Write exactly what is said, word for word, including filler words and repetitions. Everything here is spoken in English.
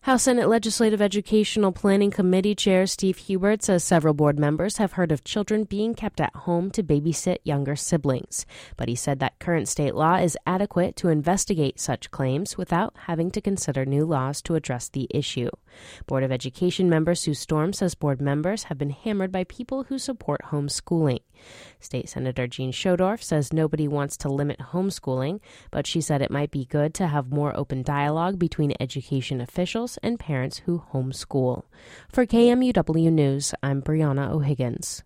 House Senate Legislative Educational Planning Committee Chair Steve Hubert says several board members have heard of children being kept at home to babysit younger siblings. But he said that current state law is adequate to investigate such claims without having to consider new laws to address the issue. Board of Education member Sue Storm says board members have been hammered by people who support homeschooling. State Senator Jean Schodorf says nobody wants to limit homeschooling, but she said it might be good to have more open dialogue between education officials and parents who homeschool. For K M U W News, I'm Brianna O'Higgins.